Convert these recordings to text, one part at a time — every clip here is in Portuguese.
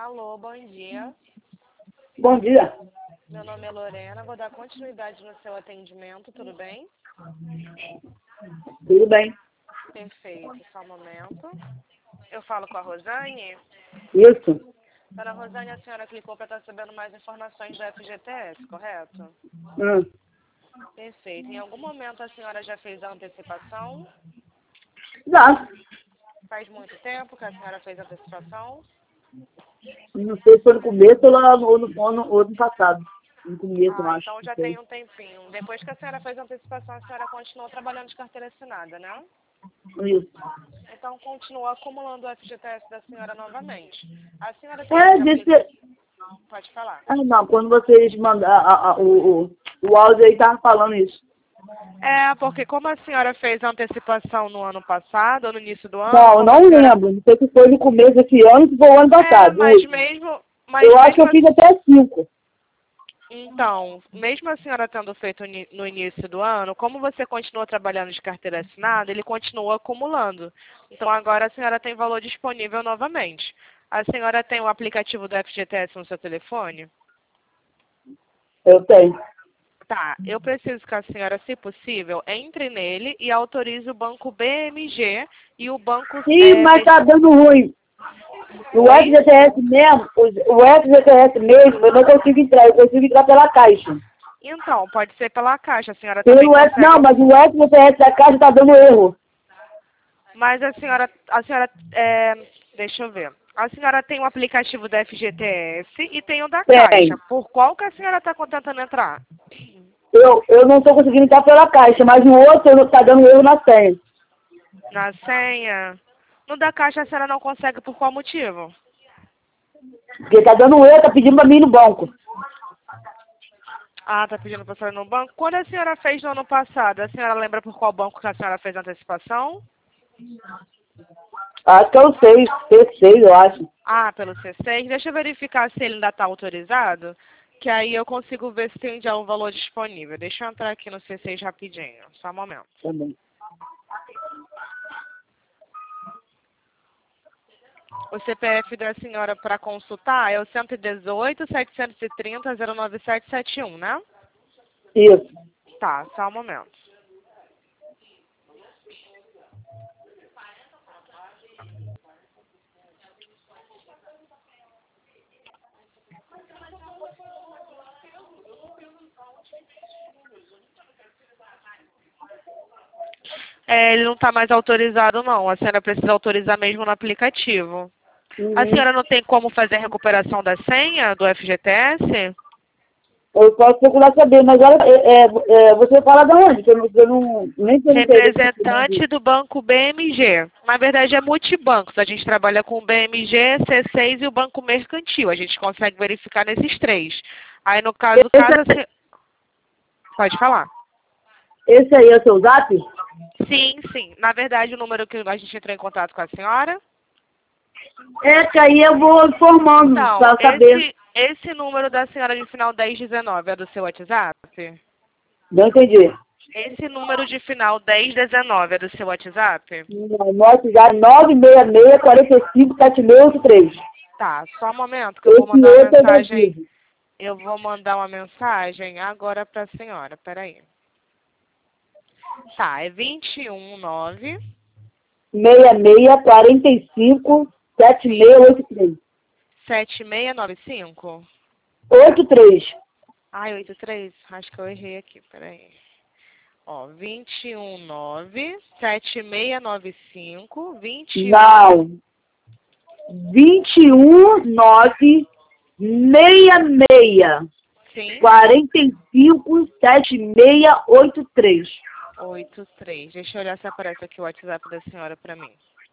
Alô, bom dia. Bom dia. Meu nome é Lorena, vou dar continuidade no seu atendimento, tudo bem? Tudo bem. Perfeito, só um momento. Eu falo com a Rosane. Isso. Dona Rosane, a senhora clicou para estar sabendo mais informações do FGTS, correto? Perfeito. Em algum momento a senhora já fez a antecipação? Já. Faz muito tempo que a senhora fez a antecipação? Não sei se foi no começo ou no ano passado. No começo, eu acho. Então Não já sei. tem um tempinho. Depois que a senhora fez a antecipação, a senhora continuou trabalhando de carteira assinada, né? Isso. Então continua acumulando o FGTS da senhora novamente. A senhora tem que Disse... aplicar... Pode falar. Não, quando vocês mandaram o áudio aí tava falando isso. Porque como a senhora fez a antecipação no ano passado, ou no início do ano, Não, eu como a não senhora... lembro. Não sei se foi no começo desse ano ou se foi o ano passado. mas mesmo... Eu acho que eu fiz até 5. Então, mesmo a senhora tendo feito no início do ano, como você continua trabalhando de carteira assinada, ele continua acumulando. Então, agora a senhora tem valor disponível novamente. A senhora tem o aplicativo do FGTS no seu telefone? Eu tenho. Tá, eu preciso que a senhora, se possível, entre nele e autorize o banco BMG e o banco... Sim, mas tá dando ruim. O Oi? FGTS mesmo, o FGTS mesmo, eu não consigo entrar. Eu consigo entrar pela Caixa. Então, pode ser pela Caixa. A senhora também Não, consegue... mas o FGTS da Caixa tá dando erro. Mas a senhora, deixa eu ver. A senhora tem o aplicativo da FGTS e tem o da Tem. Caixa. Por qual que a senhora está tentando entrar? Eu não estou conseguindo entrar pela Caixa, mas o outro tá dando erro na senha. Na senha? No da Caixa a senhora não consegue por qual motivo? Porque tá dando erro, tá pedindo pra mim ir no banco. Tá pedindo para a senhora ir no banco. Quando a senhora fez no ano passado, a senhora lembra por qual banco que a senhora fez a antecipação? Acho que é o 6, C6, eu acho. Pelo C6. Deixa eu verificar se ele ainda está autorizado, que aí eu consigo ver se tem já um valor disponível. Deixa eu entrar aqui no C6 rapidinho, só um momento. Tá bem. O CPF da senhora para consultar é o 118-730-09771, né? Isso. Tá, só um momento. Ele não está mais autorizado, não. A senhora precisa autorizar mesmo no aplicativo. A senhora não tem como fazer a recuperação da senha do FGTS? Eu posso procurar saber, mas olha, você fala de onde? Que eu não nem perguntei. Representante do banco BMG. Na verdade é multibancos. A gente trabalha com o BMG, C6 e o Banco Mercantil. A gente consegue verificar nesses 3. Aí no caso Pode falar. Esse aí é o seu zap? Sim. Na verdade, o número que a gente entrou em contato com a senhora. Que aí eu vou informando pra saber. Esse número da senhora de final 1019 é do seu WhatsApp? Não entendi. Esse número de final 1019 é do seu WhatsApp? Nosso já 966-45-7683. Tá, só um momento que eu vou mandar uma mensagem. Eu vou mandar uma mensagem agora para a senhora. Peraí. Tá, é 219 66-45-7683. 7695? 83. 83? Acho que eu errei aqui, peraí. 219-7695, 21... Não. 219-66. Sim. 45-7683. 83. Deixa eu olhar se aparece aqui o WhatsApp da senhora pra mim.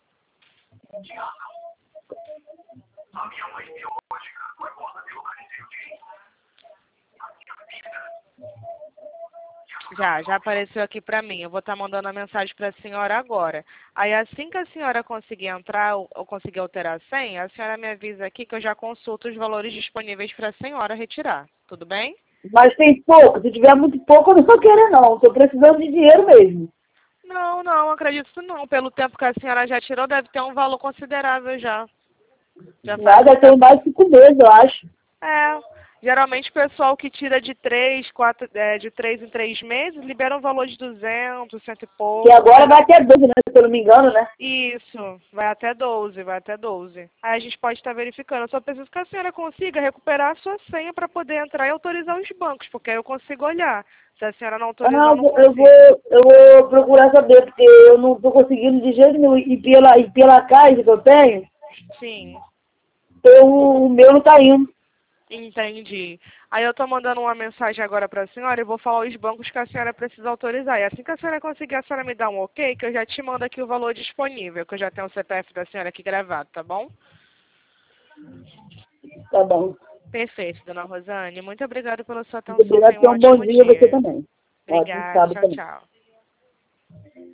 Já apareceu aqui pra mim. Eu vou estar mandando a mensagem pra senhora agora. Aí assim que a senhora conseguir entrar ou conseguir alterar a senha, a senhora me avisa aqui que eu já consulto os valores disponíveis pra senhora retirar. Tudo bem? Mas tem pouco. Se tiver muito pouco, eu não vou querer, não. Estou precisando de dinheiro mesmo. Não, acredito que não. Pelo tempo que a senhora já tirou, deve ter um valor considerável já. Já faz Nada, tem mais de 5 meses, eu acho. Geralmente o pessoal que tira de 3, 4, de 3 em 3 meses, libera um valor de 200, cento e pouco. E agora vai até 12, né? Se eu não me engano, né? Isso, vai até 12, vai até 12. Aí a gente pode estar verificando. Eu só preciso que a senhora consiga recuperar a sua senha para poder entrar e autorizar os bancos, porque aí eu consigo olhar. Se a senhora não autorizar, eu não consigo. Eu vou procurar saber, porque eu não estou conseguindo de jeito nenhum. E pela caixa que eu tenho, Sim. o meu não está indo. Entendi. Aí eu tô mandando uma mensagem agora para a senhora e vou falar os bancos que a senhora precisa autorizar. E assim que a senhora conseguir, a senhora me dá um ok, que eu já te mando aqui o valor disponível, que eu já tenho o CPF da senhora aqui gravado, tá bom? Tá bom. Perfeito, dona Rosane. Muito obrigada pela sua Muito atenção. obrigada, Tenha um tenha um bom ótimo dia você dia. também. Ótimo Obrigada. sábado Tchau, também. tchau.